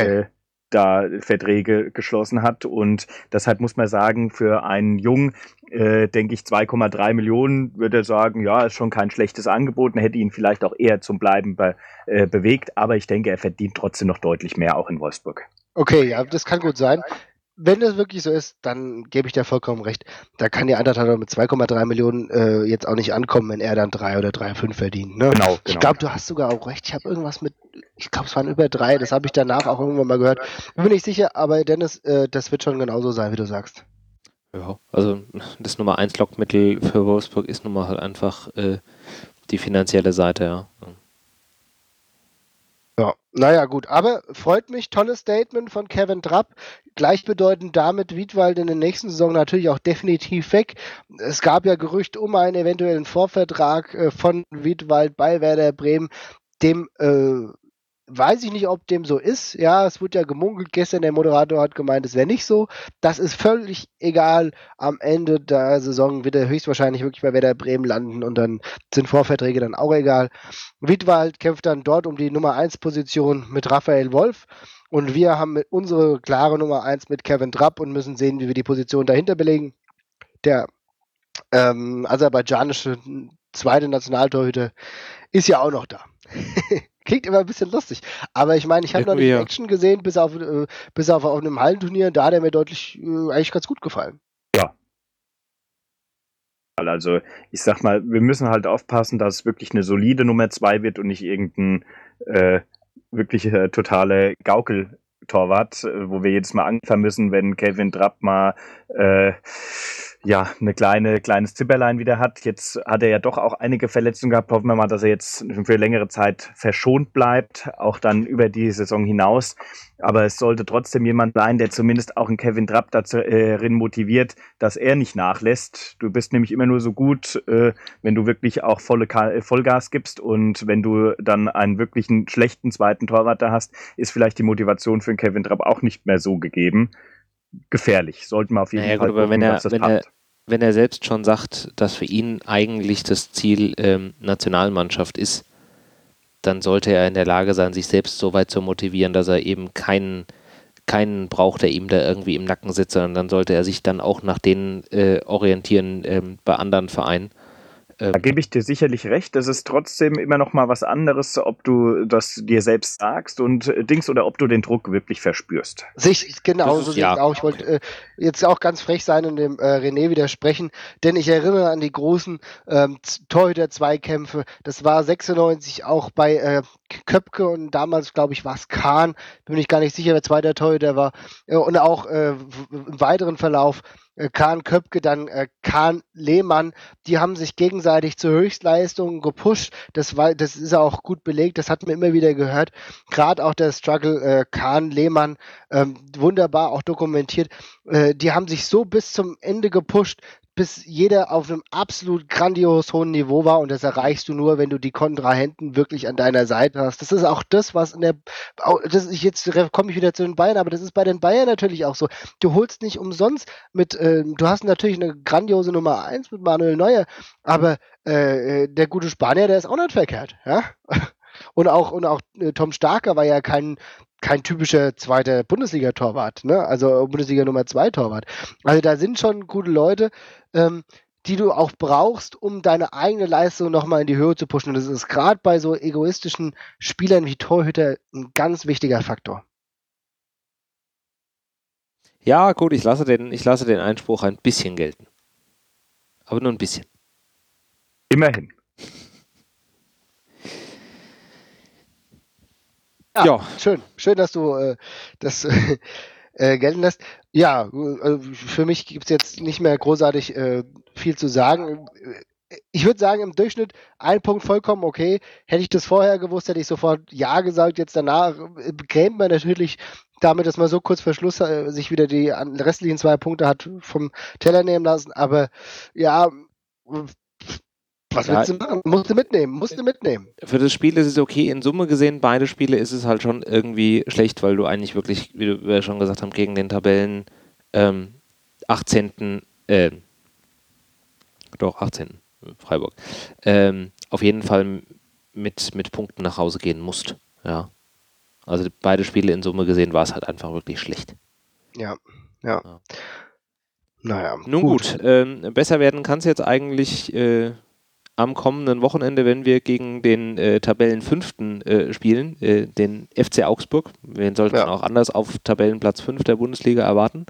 da Verträge geschlossen hat, und deshalb muss man sagen, für einen Jungen, denke ich, 2,3 Millionen, würde er sagen, ja, ist schon kein schlechtes Angebot, und hätte ihn vielleicht auch eher zum Bleiben bewegt, aber ich denke, er verdient trotzdem noch deutlich mehr, auch in Wolfsburg. Okay, ja, das kann gut sein. Wenn das wirklich so ist, dann gebe ich dir vollkommen recht. Da kann die Eintracht mit 2,3 Millionen jetzt auch nicht ankommen, wenn er dann 3 oder 3,5 verdient. Ne? Genau. Ich glaube, du hast sogar auch recht. Ich habe irgendwas mit, ich glaube, es waren über 3. Das habe ich danach auch irgendwann mal gehört. Bin mir nicht sicher, aber Dennis, das wird schon genauso sein, wie du sagst. Ja, also das Nummer 1 Lockmittel für Wolfsburg ist nun mal halt einfach die finanzielle Seite, ja. Ja, naja, gut. Aber freut mich, tolles Statement von Kevin Trapp. Gleichbedeutend damit Wiedwald in der nächsten Saison natürlich auch definitiv weg. Es gab ja Gerüchte um einen eventuellen Vorvertrag von Wiedwald bei Werder Bremen. Dem weiß ich nicht, ob dem so ist. Ja, es wurde ja gemunkelt. Gestern der Moderator hat gemeint, es wäre nicht so. Das ist völlig egal. Am Ende der Saison wird er höchstwahrscheinlich wirklich bei Werder Bremen landen, und dann sind Vorverträge dann auch egal. Wiedwald kämpft dann dort um die Nummer 1 Position mit Raphael Wolf, und wir haben unsere klare Nummer 1 mit Kevin Trapp und müssen sehen, wie wir die Position dahinter belegen. Der aserbaidschanische zweite Nationaltorhüter ist ja auch noch da. Klingt immer ein bisschen lustig. Aber ich meine, ich habe noch nicht Action gesehen, bis auf einem Hallenturnier. Da hat er mir deutlich eigentlich ganz gut gefallen. Ja. Also, ich sag mal, wir müssen halt aufpassen, dass es wirklich eine solide Nummer 2 wird und nicht irgendein wirklich totale Gaukeltorwart, wo wir jedes Mal anfangen müssen, wenn Kevin Trapp mal eine kleines Zipperlein wieder hat. Jetzt hat er ja doch auch einige Verletzungen gehabt. Hoffen wir mal, dass er jetzt für längere Zeit verschont bleibt, auch dann über die Saison hinaus. Aber es sollte trotzdem jemand sein, der zumindest auch einen Kevin Trapp darin motiviert, dass er nicht nachlässt. Du bist nämlich immer nur so gut, wenn du wirklich auch Vollgas gibst, und wenn du dann einen wirklichen schlechten zweiten Torwart da hast, ist vielleicht die Motivation für einen Kevin Trapp auch nicht mehr so gegeben. Gefährlich. Sollten wir auf jeden Fall gucken, dass das passt. Wenn er selbst schon sagt, dass für ihn eigentlich das Ziel Nationalmannschaft ist, dann sollte er in der Lage sein, sich selbst so weit zu motivieren, dass er eben keinen braucht, der ihm da irgendwie im Nacken sitzt, sondern dann sollte er sich dann auch nach denen orientieren bei anderen Vereinen. Da gebe ich dir sicherlich recht. Das ist trotzdem immer noch mal was anderes, ob du das dir selbst sagst und oder ob du den Druck wirklich verspürst. Genauso sehe ich auch. Ich wollte jetzt auch ganz frech sein und dem René widersprechen, denn ich erinnere an die großen Torhüter-Zweikämpfe. Das war 96 auch bei Köpke, und damals, glaube ich, war es Kahn. Bin ich gar nicht sicher, wer zweiter Torhüter war. Und auch im weiteren Verlauf Kahn Köpke, dann Kahn Lehmann, die haben sich gegenseitig zu Höchstleistungen gepusht. Das ist auch gut belegt, das hat man immer wieder gehört. Gerade auch der Struggle Kahn Lehmann, wunderbar auch dokumentiert. Die haben sich so bis zum Ende gepusht, bis jeder auf einem absolut grandios hohen Niveau war und das erreichst du nur, wenn du die Kontrahenten wirklich an deiner Seite hast. Das ist auch das, was jetzt komme ich wieder zu den Bayern, aber das ist bei den Bayern natürlich auch so. Du holst nicht umsonst du hast natürlich eine grandiose Nummer 1 mit Manuel Neuer, aber der gute Spanier, der ist auch nicht verkehrt, ja. Und auch Tom Starker war ja kein typischer zweiter Bundesliga-Torwart, ne? Also Bundesliga Nummer 2 Torwart. Also da sind schon gute Leute, die du auch brauchst, um deine eigene Leistung nochmal in die Höhe zu pushen. Und das ist gerade bei so egoistischen Spielern wie Torhüter ein ganz wichtiger Faktor. Ja, gut, ich lasse den Einspruch ein bisschen gelten. Aber nur ein bisschen. Immerhin. Ja. Schön, dass du das gelten lässt. Ja, für mich gibt es jetzt nicht mehr großartig viel zu sagen. Ich würde sagen, im Durchschnitt ein Punkt vollkommen okay. Hätte ich das vorher gewusst, hätte ich sofort Ja gesagt. Jetzt danach begrämt man natürlich damit, dass man so kurz vor Schluss sich wieder die restlichen 2 Punkte hat vom Teller nehmen lassen. Aber ja, was willst du machen? Musst du mitnehmen. Für das Spiel ist es okay. In Summe gesehen, beide Spiele ist es halt schon irgendwie schlecht, weil du eigentlich wirklich, wie wir schon gesagt haben, gegen den Tabellen 18. Freiburg. Auf jeden Fall mit Punkten nach Hause gehen musst. Ja. Also beide Spiele in Summe gesehen war es halt einfach wirklich schlecht. Ja. Naja. Nun gut. Besser werden kann es jetzt eigentlich am kommenden Wochenende, wenn wir gegen den Tabellenfünften spielen, den FC Augsburg. Wen sollte man auch anders auf Tabellenplatz 5 der Bundesliga erwarten?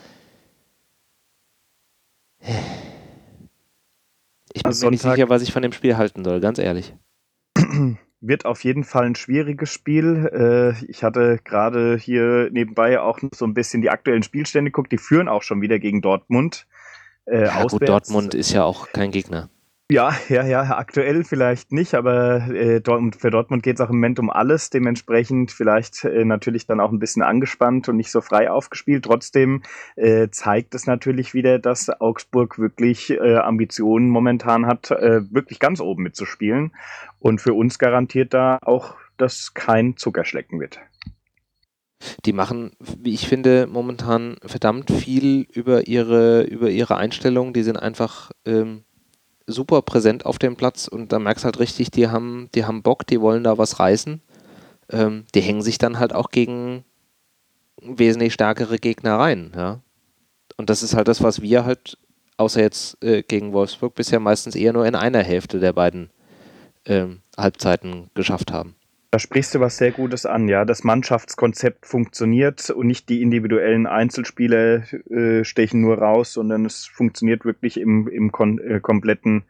Ich bin mir nicht sicher, was ich von dem Spiel halten soll, ganz ehrlich. Wird auf jeden Fall ein schwieriges Spiel. Ich hatte gerade hier nebenbei auch noch so ein bisschen die aktuellen Spielstände geguckt. Die führen auch schon wieder gegen Dortmund. Gut, Dortmund ist ja auch kein Gegner. Ja, aktuell vielleicht nicht, aber für Dortmund geht es auch im Moment um alles, dementsprechend vielleicht natürlich dann auch ein bisschen angespannt und nicht so frei aufgespielt. Trotzdem zeigt es natürlich wieder, dass Augsburg wirklich Ambitionen momentan hat, wirklich ganz oben mitzuspielen und für uns garantiert da auch, dass kein Zuckerschlecken wird. Die machen, wie ich finde, momentan verdammt viel über ihre Einstellung. Die sind einfach super präsent auf dem Platz und da merkst du halt richtig, die haben Bock, die wollen da was reißen. Die hängen sich dann halt auch gegen wesentlich stärkere Gegner rein. Ja? Und das ist halt das, was wir halt, außer jetzt gegen Wolfsburg, bisher meistens eher nur in einer Hälfte der beiden Halbzeiten geschafft haben. Da sprichst du was sehr Gutes an, ja. Das Mannschaftskonzept funktioniert und nicht die individuellen Einzelspieler stechen nur raus, sondern es funktioniert wirklich im kompletten,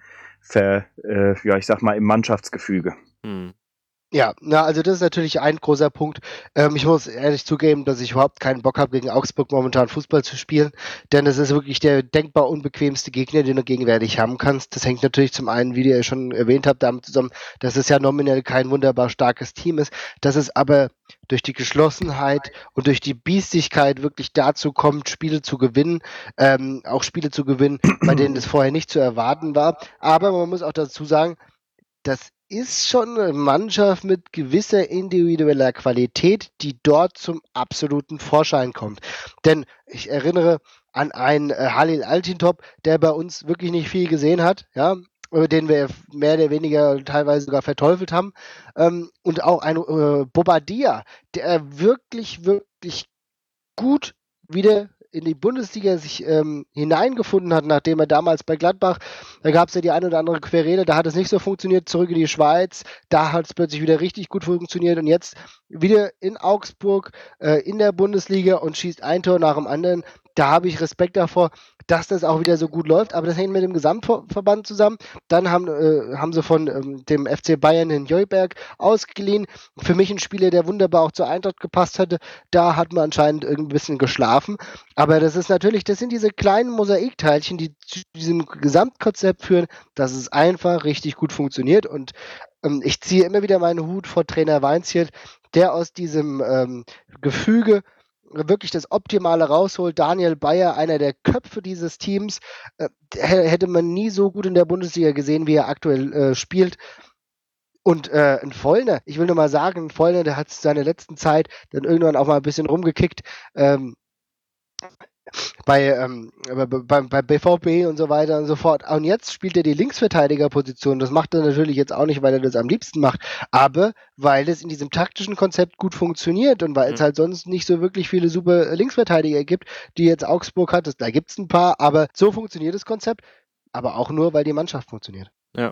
im Mannschaftsgefüge. Ja, also das ist natürlich ein großer Punkt. Ich muss ehrlich zugeben, dass ich überhaupt keinen Bock habe, gegen Augsburg momentan Fußball zu spielen, denn es ist wirklich der denkbar unbequemste Gegner, den du gegenwärtig haben kannst. Das hängt natürlich zum einen, wie ihr schon erwähnt habt, damit zusammen, dass es ja nominell kein wunderbar starkes Team ist, dass es aber durch die Geschlossenheit und durch die Biestigkeit wirklich dazu kommt, Spiele zu gewinnen, auch Spiele zu gewinnen, bei denen es vorher nicht zu erwarten war. Aber man muss auch dazu sagen, das ist schon eine Mannschaft mit gewisser individueller Qualität, die dort zum absoluten Vorschein kommt. Denn ich erinnere an einen Halil Altintop, der bei uns wirklich nicht viel gesehen hat, ja, den wir mehr oder weniger teilweise sogar verteufelt haben. Und auch ein Bobadilla, der wirklich, wirklich gut wieder in die Bundesliga sich hineingefunden hat, nachdem er damals bei Gladbach, da gab es ja die eine oder andere Querele, da hat es nicht so funktioniert, zurück in die Schweiz, da hat es plötzlich wieder richtig gut funktioniert und jetzt wieder in Augsburg in der Bundesliga und schießt ein Tor nach dem anderen. Da habe ich Respekt davor, dass das auch wieder so gut läuft, aber das hängt mit dem Gesamtverband zusammen. Dann haben sie von dem FC Bayern in Jeuberg ausgeliehen. Für mich ein Spieler, der wunderbar auch zur Eintracht gepasst hätte. Da hat man anscheinend irgendwie ein bisschen geschlafen. Aber das sind diese kleinen Mosaikteilchen, die zu diesem Gesamtkonzept führen, dass es einfach richtig gut funktioniert. Und ich ziehe immer wieder meinen Hut vor Trainer Weinziel, der aus diesem Gefüge wirklich das Optimale rausholt. Daniel Bayer, einer der Köpfe dieses Teams, hätte man nie so gut in der Bundesliga gesehen, wie er aktuell spielt. Und ein Vollner, ich will nur mal sagen, ein Vollner, der hat seine letzten Zeit dann irgendwann auch mal ein bisschen rumgekickt. Beim BVB und so weiter und so fort. Und jetzt spielt er die Linksverteidigerposition. Das macht er natürlich jetzt auch nicht, weil er das am liebsten macht, aber weil es in diesem taktischen Konzept gut funktioniert und weil es halt sonst nicht so wirklich viele super Linksverteidiger gibt, die jetzt Augsburg hat. Da gibt es ein paar, aber so funktioniert das Konzept, aber auch nur, weil die Mannschaft funktioniert. Ja.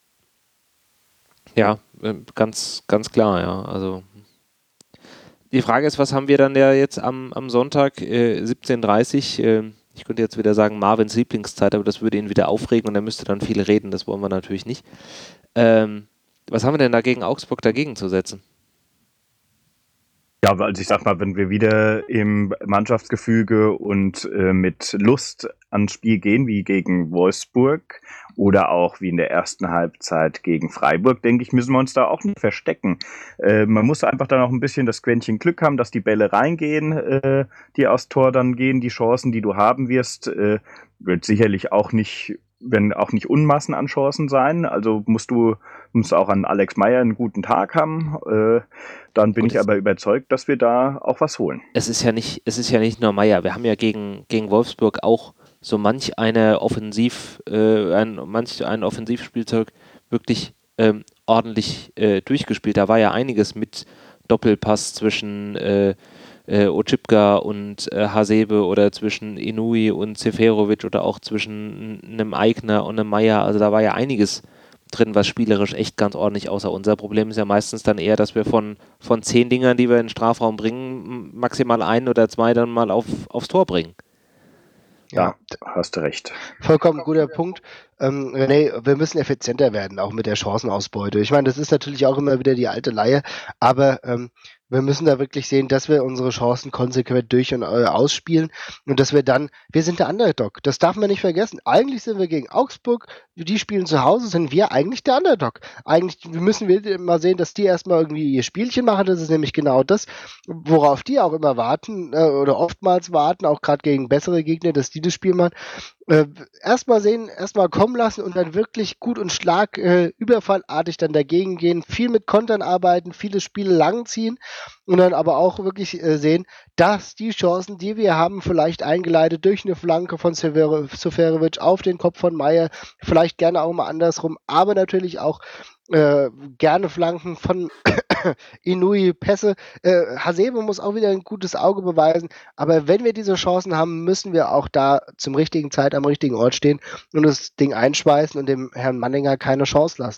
Ja, ganz, ganz klar, ja. Also die Frage ist, was haben wir dann ja jetzt am Sonntag 17:30 ich könnte jetzt wieder sagen Marvins Lieblingszeit, aber das würde ihn wieder aufregen und er müsste dann viel reden, das wollen wir natürlich nicht. Was haben wir denn da gegen Augsburg dagegen zu setzen? Ja, also ich sag mal, wenn wir wieder im Mannschaftsgefüge und mit Lust ans Spiel gehen, wie gegen Wolfsburg oder auch wie in der ersten Halbzeit gegen Freiburg, denke ich, müssen wir uns da auch nicht verstecken. Man muss einfach dann auch ein bisschen das Quäntchen Glück haben, dass die Bälle reingehen, die aufs Tor dann gehen. Die Chancen, die du haben wirst, wird sicherlich auch nicht, wenn auch nicht Unmassen an Chancen sein. Also musst auch an Alex Meyer einen guten Tag haben. Dann bin ich aber überzeugt, dass wir da auch was holen. Es ist ja nicht nur Meyer. Wir haben ja gegen Wolfsburg auch so manch ein Offensivspielzeug wirklich ordentlich durchgespielt. Da war ja einiges mit Doppelpass zwischen Otschipka und Hasebe oder zwischen Inui und Seferovic oder auch zwischen einem Eigner und einem Meyer. Also da war ja einiges drin, was spielerisch echt ganz ordentlich aussah. Unser Problem ist ja meistens dann eher, dass wir von 10 Dingern, die wir in den Strafraum bringen, maximal 1 oder 2 dann mal aufs Tor bringen. Ja, hast du recht. Vollkommen guter Punkt. René, wir müssen effizienter werden, auch mit der Chancenausbeute. Ich meine, das ist natürlich auch immer wieder die alte Leier, aber wir müssen da wirklich sehen, dass wir unsere Chancen konsequent durch- und ausspielen und dass wir sind der Underdog. Das darf man nicht vergessen. Eigentlich sind wir gegen Augsburg, die spielen zu Hause, sind wir eigentlich der Underdog. Eigentlich müssen wir mal sehen, dass die erstmal irgendwie ihr Spielchen machen. Das ist nämlich genau das, worauf die auch immer warten oder oftmals warten, auch gerade gegen bessere Gegner, dass die das Spiel machen. Erstmal sehen, erstmal kommen lassen und dann wirklich gut und stark überfallartig dann dagegen gehen, viel mit Kontern arbeiten, viele Spiele lang ziehen und dann aber auch wirklich sehen, dass die Chancen, die wir haben, vielleicht eingeleitet durch eine Flanke von Seferovic auf den Kopf von Meyer, vielleicht gerne auch mal andersrum, aber natürlich auch gerne Flanken von Inui, Pässe. Hasebe muss auch wieder ein gutes Auge beweisen, aber wenn wir diese Chancen haben, müssen wir auch da zum richtigen Zeit am richtigen Ort stehen und das Ding einschweißen und dem Herrn Manninger keine Chance lassen.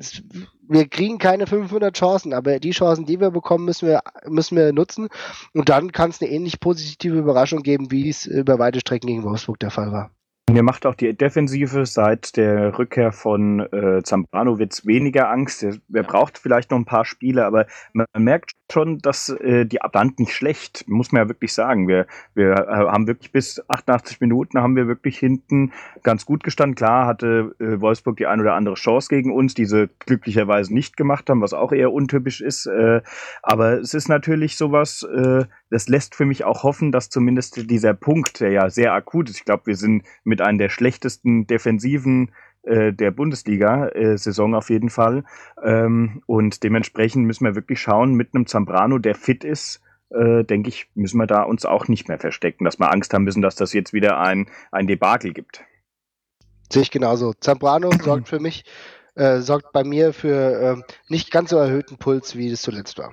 Wir kriegen keine 500 Chancen, aber die Chancen, die wir bekommen, müssen wir nutzen und dann kann es eine ähnlich positive Überraschung geben, wie es über weite Strecken gegen Wolfsburg der Fall war. Mir macht auch die Defensive seit der Rückkehr von Zambranovic weniger Angst. Er braucht vielleicht noch ein paar Spiele, aber man merkt schon, dass die Abstand nicht schlecht, muss man ja wirklich sagen. Wir haben wirklich bis 88 Minuten haben wir wirklich hinten ganz gut gestanden. Klar hatte Wolfsburg die ein oder andere Chance gegen uns, die sie glücklicherweise nicht gemacht haben, was auch eher untypisch ist. Aber es ist natürlich sowas, das lässt für mich auch hoffen, dass zumindest dieser Punkt, der ja sehr akut ist, ich glaube, wir sind mit einer der schlechtesten Defensiven der Bundesliga-Saison auf jeden Fall. Und dementsprechend müssen wir wirklich schauen, mit einem Zambrano, der fit ist, denke ich, müssen wir da uns auch nicht mehr verstecken, dass wir Angst haben müssen, dass das jetzt wieder ein Debakel gibt. Sehe ich genauso. Zambrano sorgt bei mir für nicht ganz so erhöhten Puls, wie es zuletzt war.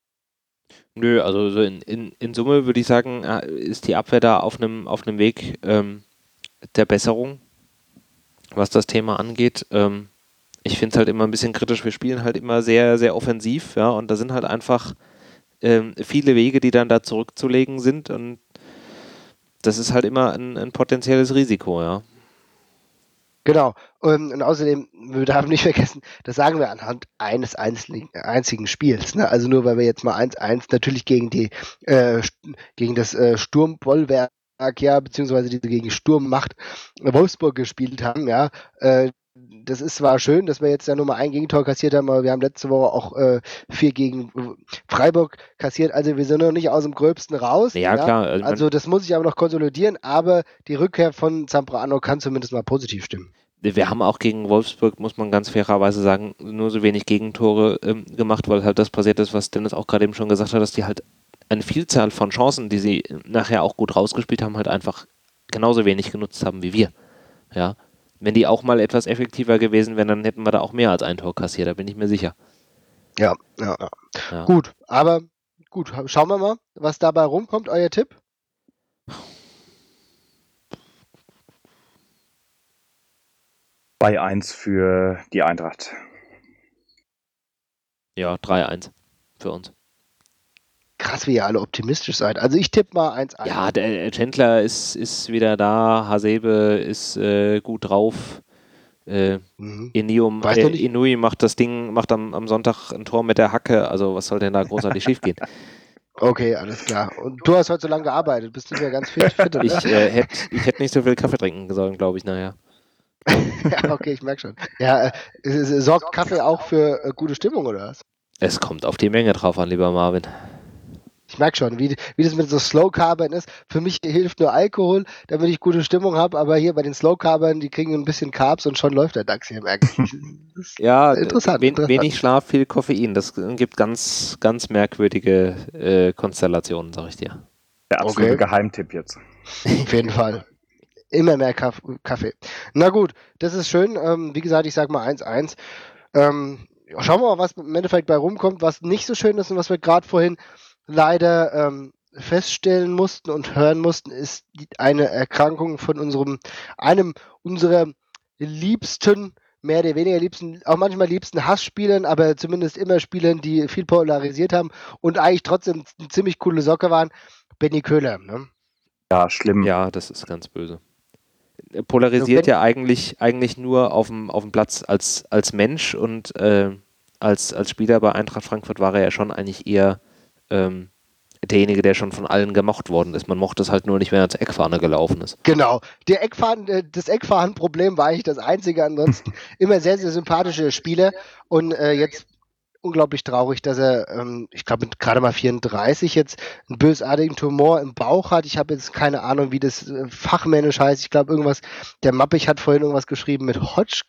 Nö, also so in Summe würde ich sagen, ist die Abwehr da auf einem Weg der Besserung, was das Thema angeht. Ich finde es halt immer ein bisschen kritisch. Wir spielen halt immer sehr, sehr offensiv, ja, und da sind halt einfach viele Wege, die dann da zurückzulegen sind und das ist halt immer ein potenzielles Risiko, ja. Genau. Und außerdem, wir darf nicht vergessen, das sagen wir anhand eines einzigen Spiels. Ne? Also nur weil wir jetzt mal 1-1 natürlich gegen das Sturmbollwerk, ja, beziehungsweise diese gegen Sturmmacht Wolfsburg gespielt haben, ja, das ist zwar schön, dass wir jetzt ja nur mal ein Gegentor kassiert haben, aber wir haben letzte Woche auch 4 gegen Freiburg kassiert. Also wir sind noch nicht aus dem Gröbsten raus. Ja, klar. Also das muss ich aber noch konsolidieren, aber die Rückkehr von Zambrano kann zumindest mal positiv stimmen. Wir haben auch gegen Wolfsburg, muss man ganz fairerweise sagen, nur so wenig Gegentore gemacht, weil halt das passiert ist, was Dennis auch gerade eben schon gesagt hat, dass die halt eine Vielzahl von Chancen, die sie nachher auch gut rausgespielt haben, halt einfach genauso wenig genutzt haben wie wir. Ja. Wenn die auch mal etwas effektiver gewesen wären, dann hätten wir da auch mehr als ein Tor kassiert, da bin ich mir sicher. Ja. Gut, aber gut, schauen wir mal, was dabei rumkommt. Euer Tipp? Bei 1 für die Eintracht. Ja, 3-1 für uns. Krass, wie ihr alle optimistisch seid. Also ich tippe mal 1-1. Ja, der Chandler ist wieder da, Hasebe ist gut drauf. Inui macht das Ding, macht am Sonntag ein Tor mit der Hacke, also was soll denn da großartig schief gehen? Okay, alles klar. Und du hast heute so lange gearbeitet, bist du ja ganz fit, oder? Ich hätte nicht so viel Kaffee trinken sollen, glaube ich, nachher. Ja, okay, ich merke schon. Ja, sorgt Kaffee auch für gute Stimmung, oder was? Es kommt auf die Menge drauf an, lieber Marvin. Ich merke schon, wie das mit so Slow Carbon ist. Für mich hilft nur Alkohol, damit ich gute Stimmung habe, aber hier bei den Slow Carbon, die kriegen ein bisschen Carbs und schon läuft der DAX hier, merke ich. Ja, interessant. Wenig Schlaf, viel Koffein. Das gibt ganz, ganz merkwürdige Konstellationen, sag ich dir. Der absolute Geheimtipp jetzt. Auf jeden Fall. Immer mehr Kaffee. Na gut, das ist schön. Wie gesagt, ich sage mal 1-1. Schauen wir mal, was im Endeffekt bei rumkommt, was nicht so schön ist und was wir gerade vorhin leider feststellen mussten und hören mussten, ist eine Erkrankung von einem unserer liebsten, mehr oder weniger liebsten, auch manchmal liebsten Hassspielern, aber zumindest immer Spielern, die viel polarisiert haben und eigentlich trotzdem eine ziemlich coole Socke waren, Benny Köhler. Ne? Ja, schlimm. Ja, das ist ganz böse. Polarisiert ja eigentlich nur auf dem Platz als Mensch und als Spieler bei Eintracht Frankfurt war er ja schon eigentlich eher derjenige, der schon von allen gemocht worden ist. Man mochte es halt nur nicht, wenn er zur Eckfahne gelaufen ist. Genau. Das Eckfahnenproblem war eigentlich das einzige. Ansonsten immer sehr, sehr sympathische Spieler. Und jetzt unglaublich traurig, dass er, ich glaube, gerade mal 34 jetzt einen bösartigen Tumor im Bauch hat. Ich habe jetzt keine Ahnung, wie das fachmännisch heißt. Ich glaube, der Mappich hat vorhin irgendwas geschrieben mit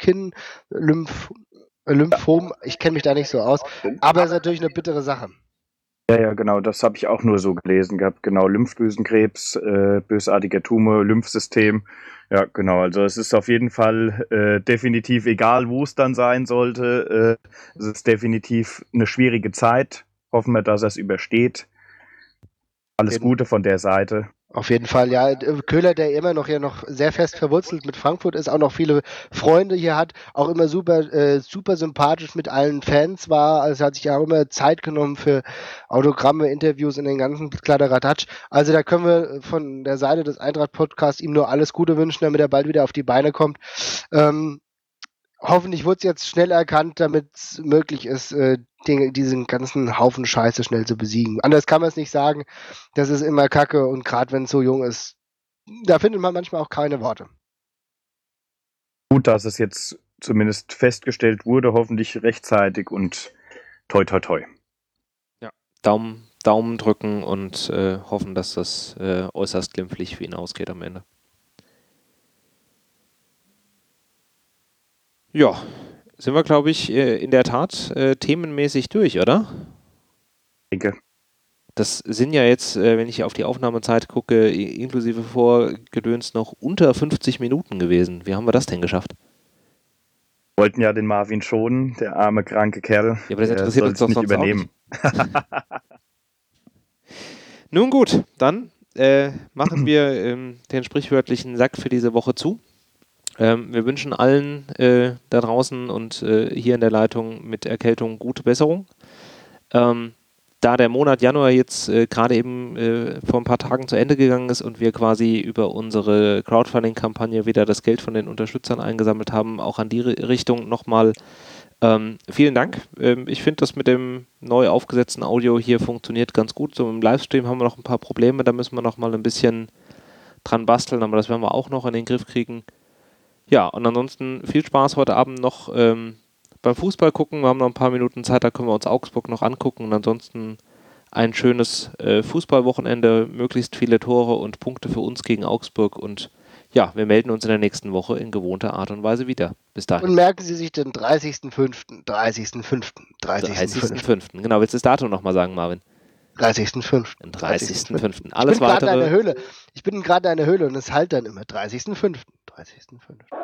Hodgkin-Lymphom. Ich kenne mich da nicht so aus. Aber es ist natürlich eine bittere Sache. Ja, genau, das habe ich auch nur so gelesen gehabt. Genau, Lymphdrüsenkrebs, bösartiger Tumor, Lymphsystem. Ja, genau, also es ist auf jeden Fall definitiv, egal wo es dann sein sollte, es ist definitiv eine schwierige Zeit. Hoffen wir, dass er es übersteht. Alles Gute von der Seite. Auf jeden Fall, ja. Köhler, der immer noch sehr fest verwurzelt mit Frankfurt ist, auch noch viele Freunde hier hat, auch immer super sympathisch mit allen Fans war, also hat sich ja auch immer Zeit genommen für Autogramme, Interviews und den ganzen Kladderadatsch. Also da können wir von der Seite des Eintracht-Podcasts ihm nur alles Gute wünschen, damit er bald wieder auf die Beine kommt. Hoffentlich wurde es jetzt schnell erkannt, damit es möglich ist, diesen ganzen Haufen Scheiße schnell zu besiegen. Anders kann man es nicht sagen. Das ist immer Kacke und gerade wenn es so jung ist, da findet man manchmal auch keine Worte. Gut, dass es jetzt zumindest festgestellt wurde, hoffentlich rechtzeitig und toi toi toi. Ja, Daumen drücken und hoffen, dass das äußerst glimpflich für ihn ausgeht am Ende. Ja, sind wir, glaube ich, in der Tat themenmäßig durch, oder? Ich denke. Das sind ja jetzt, wenn ich auf die Aufnahmezeit gucke, inklusive Vorgedöns noch unter 50 Minuten gewesen. Wie haben wir das denn geschafft? Wir wollten ja den Marvin schonen, der arme, kranke Kerl. Ja, aber das interessiert uns doch nicht sonst übernehmen. Auch nicht. Nun gut, dann machen wir den sprichwörtlichen Sack für diese Woche zu. Wir wünschen allen da draußen und hier in der Leitung mit Erkältung gute Besserung. Da der Monat Januar jetzt gerade eben vor ein paar Tagen zu Ende gegangen ist und wir quasi über unsere Crowdfunding-Kampagne wieder das Geld von den Unterstützern eingesammelt haben, auch an die Richtung nochmal vielen Dank. Ich finde, das mit dem neu aufgesetzten Audio hier funktioniert ganz gut. So im Livestream haben wir noch ein paar Probleme, da müssen wir noch mal ein bisschen dran basteln, aber das werden wir auch noch in den Griff kriegen. Ja, und ansonsten viel Spaß heute Abend noch beim Fußball gucken. Wir haben noch ein paar Minuten Zeit, da können wir uns Augsburg noch angucken. Und ansonsten ein schönes Fußballwochenende, möglichst viele Tore und Punkte für uns gegen Augsburg. Und ja, wir melden uns in der nächsten Woche in gewohnter Art und Weise wieder. Bis dahin. Und merken Sie sich den 30.05. 30.05. 30.05. Genau, willst du das Datum nochmal sagen, Marvin? 30.05. Den 30.05. Alles weitere. Ich bin gerade in einer Höhle und es halt dann immer 30.05. 30.05.